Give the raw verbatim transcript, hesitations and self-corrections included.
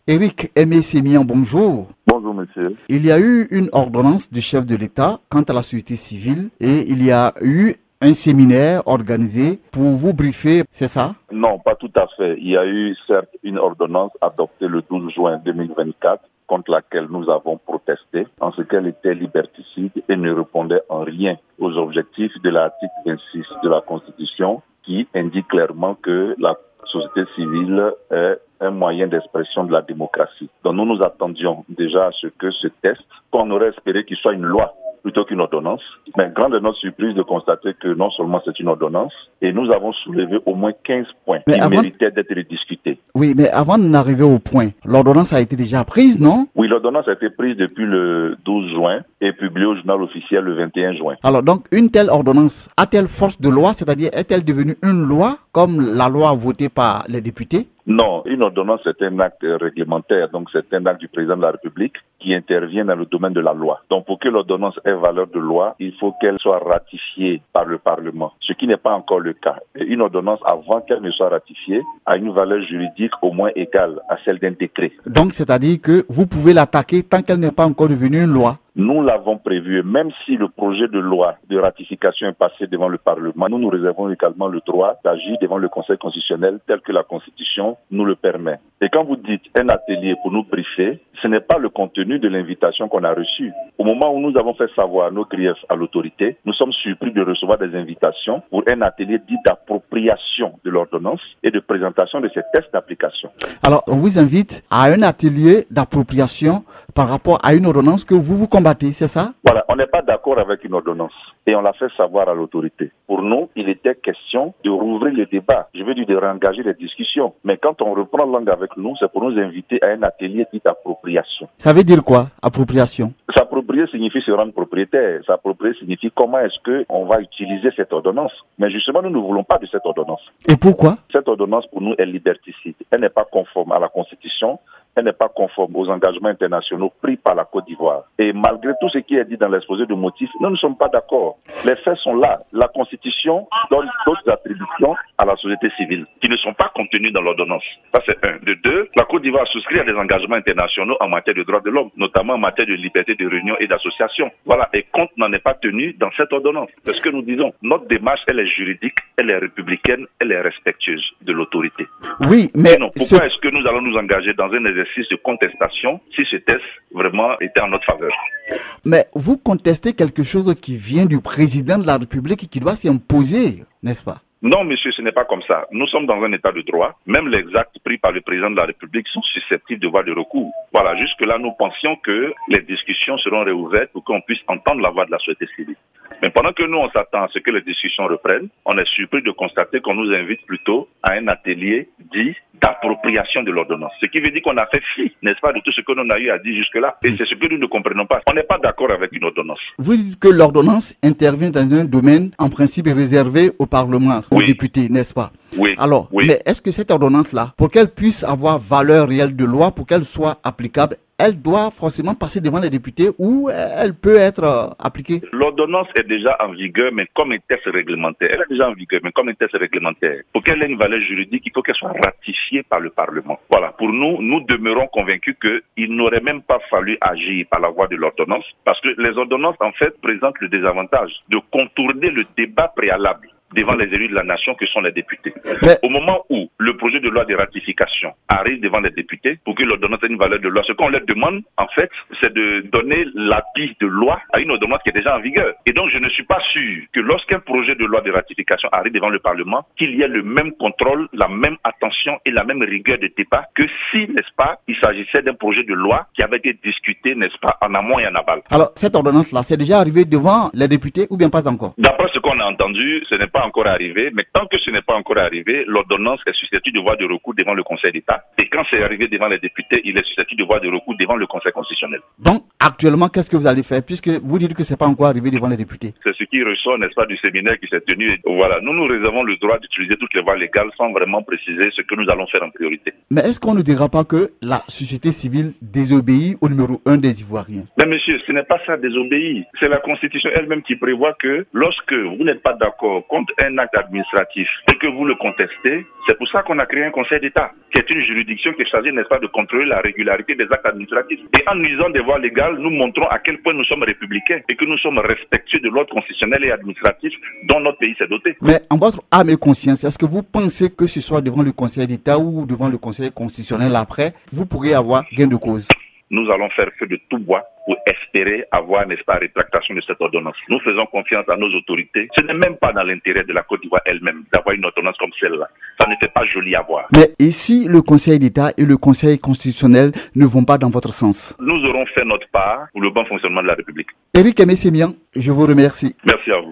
Éric Aimé Sémian, bonjour. Bonjour monsieur. Il y a eu une ordonnance du chef de l'État quant à la société civile et il y a eu un séminaire organisé pour vous briefer, c'est ça? Non, pas tout à fait. Il y a eu certes une ordonnance adoptée le douze juin deux mille vingt-quatre contre laquelle nous avons protesté en ce qu'elle était liberticide et ne répondait en rien aux objectifs de l'article vingt-six de la Constitution qui indique clairement que la société civile est un moyen d'expression de la démocratie. Donc nous nous attendions déjà à ce que ce texte, qu'on aurait espéré qu'il soit une loi plutôt qu'une ordonnance, mais grande est notre surprise de constater que non seulement c'est une ordonnance, et nous avons soulevé au moins quinze points mais qui avant... méritaient d'être discutés. Oui, mais avant d'arriver au point, l'ordonnance a été déjà prise, non? Oui, l'ordonnance a été prise depuis le douze juin et publiée au journal officiel le vingt et un juin. Alors donc, une telle ordonnance a-t-elle force de loi, c'est-à-dire est-elle devenue une loi comme la loi votée par les députés? Non, une ordonnance c'est un acte réglementaire, donc c'est un acte du président de la République qui intervient dans le domaine de la loi. Donc pour que l'ordonnance ait valeur de loi, il faut qu'elle soit ratifiée par le Parlement, ce qui n'est pas encore le cas. Et une ordonnance, avant qu'elle ne soit ratifiée, a une valeur juridique au moins égale à celle d'un décret. Donc c'est-à-dire que vous pouvez l'attaquer tant qu'elle n'est pas encore devenue une loi? Nous l'avons prévu, même si le projet de loi de ratification est passé devant le Parlement, nous nous réservons également le droit d'agir devant le Conseil constitutionnel tel que la Constitution nous le permet. Et quand vous dites un atelier pour nous briefer, ce n'est pas le contenu de l'invitation qu'on a reçue. Au moment où nous avons fait savoir nos griefs à l'autorité, nous sommes surpris de recevoir des invitations pour un atelier dit d'appropriation de l'ordonnance et de présentation de ces tests d'application. Alors, on vous invite à un atelier d'appropriation par rapport à une ordonnance que vous vous combattez, c'est ça? Voilà, on n'est pas d'accord avec une ordonnance et on l'a fait savoir à l'autorité. Pour nous, il était question de rouvrir le débat, je veux dire de réengager les discussions. Mais quand on reprend langue avec nous, c'est pour nous inviter à un atelier dit d'appropriation. Ça veut dire quoi, appropriation? S'approprier signifie se rendre propriétaire. S'approprier signifie comment est-ce qu'on va utiliser cette ordonnance. Mais justement, nous ne voulons pas de cette ordonnance. Et pourquoi? Cette ordonnance, pour nous, est liberticide. Elle n'est pas conforme à la Constitution. Elle n'est pas conforme aux engagements internationaux pris par la Côte d'Ivoire. Et malgré tout ce qui est dit dans l'exposé de motifs, nous ne sommes pas d'accord. Les faits sont là. La Constitution donne d'autres attributions à la société civile qui ne sont pas contenues dans l'ordonnance. Ça, c'est un. De deux, la Côte d'Ivoire souscrit à des engagements internationaux en matière de droits de l'homme, notamment en matière de liberté de réunion et d'association. Voilà. Et compte n'en est pas tenu dans cette ordonnance. C'est ce que nous disons. Notre démarche, elle est juridique, elle est républicaine, elle est respectueuse de l'autorité. Oui, mais... Sinon, pourquoi ce... est-ce que nous allons nous engager dans un exercice de contestation si ce test vraiment était en notre faveur? Mais vous contestez quelque chose qui vient du président de la République et qui doit s'imposer, n'est-ce pas? Non, monsieur, ce n'est pas comme ça. Nous sommes dans un état de droit. Même les actes pris par le président de la République sont susceptibles de voie de recours. Voilà, jusque-là, nous pensions que les discussions seront réouvertes pour qu'on puisse entendre la voix de la société civile. Mais pendant que nous, on s'attend à ce que les discussions reprennent, on est surpris de constater qu'on nous invite plutôt à un atelier dit d'appropriation de l'ordonnance. Ce qui veut dire qu'on a fait fi, n'est-ce pas, de tout ce que l'on a eu à dire jusque-là. Et c'est ce que nous ne comprenons pas. On n'est pas d'accord avec une ordonnance. Vous dites que l'ordonnance intervient dans un domaine en principe réservé au Parlement, aux oui. députés, n'est-ce pas? Oui. Alors, oui. mais est-ce que cette ordonnance-là, pour qu'elle puisse avoir valeur réelle de loi, pour qu'elle soit applicable, elle doit forcément passer devant les députés ou elle peut être euh, appliquée? L'ordonnance est déjà en vigueur, mais comme un test réglementaire. Elle est déjà en vigueur, mais comme un test réglementaire. Pour qu'elle ait une valeur juridique, il faut qu'elle soit ratifiée par le Parlement. Voilà. Pour nous, nous demeurons convaincus qu'il n'aurait même pas fallu agir par la voie de l'ordonnance, parce que les ordonnances, en fait, présentent le désavantage de contourner le débat préalable devant les élus de la nation que sont les députés. Mais... Au moment où le projet de loi de ratification arrive devant les députés, pour que l'ordonnance ait une valeur de loi, ce qu'on leur demande, en fait, c'est de donner l'appui de loi à une ordonnance qui est déjà en vigueur. Et donc, je ne suis pas sûr que lorsqu'un projet de loi de ratification arrive devant le Parlement, qu'il y ait le même contrôle, la même attention et la même rigueur de débat que si, n'est-ce pas, il s'agissait d'un projet de loi qui avait été discuté, n'est-ce pas, en amont et en aval. Alors, cette ordonnance-là, c'est déjà arrivé devant les députés ou bien pas encore? D'après ce qu'on a entendu, ce n'est pas encore arrivé, mais tant que ce n'est pas encore arrivé, l'ordonnance est susceptible de voie de recours devant le Conseil d'État. Et quand c'est arrivé devant les députés, il est susceptible de voie de recours devant le Conseil constitutionnel. Donc, actuellement, qu'est-ce que vous allez faire, puisque vous dites que ce n'est pas encore arrivé devant les députés? C'est ce qui ressort, n'est-ce pas, du séminaire qui s'est tenu. Voilà, nous nous réservons le droit d'utiliser toutes les voies légales sans vraiment préciser ce que nous allons faire en priorité. Mais est-ce qu'on ne dira pas que la société civile désobéit au numéro un des Ivoiriens? Mais monsieur, ce n'est pas ça désobéir. C'est la Constitution elle-même qui prévoit que lorsque vous n'êtes pas d'accord contre un acte administratif et que vous le contestez, c'est pour ça qu'on a créé un Conseil d'État, qui est une juridiction qui est chargée, n'est-ce pas, de contrôler la régularité des actes administratifs. Et en usant des voies légales, nous montrons à quel point nous sommes républicains et que nous sommes respectueux de l'ordre constitutionnel et administratif dont notre pays s'est doté. Mais en votre âme et conscience, est-ce que vous pensez que ce soit devant le Conseil d'État ou devant le Conseil constitutionnel après, vous pourrez avoir gain de cause? Nous allons faire feu de tout bois pour espérer avoir, n'est-ce pas, rétractation de cette ordonnance. Nous faisons confiance à nos autorités. Ce n'est même pas dans l'intérêt de la Côte d'Ivoire elle-même d'avoir une ordonnance comme celle-là. Ça ne fait pas joli à voir. Mais ici, le Conseil d'État et le Conseil constitutionnel ne vont pas dans votre sens? Nous aurons fait notre part pour le bon fonctionnement de la République. Éric Aimé Sémian, je vous remercie. Merci à vous.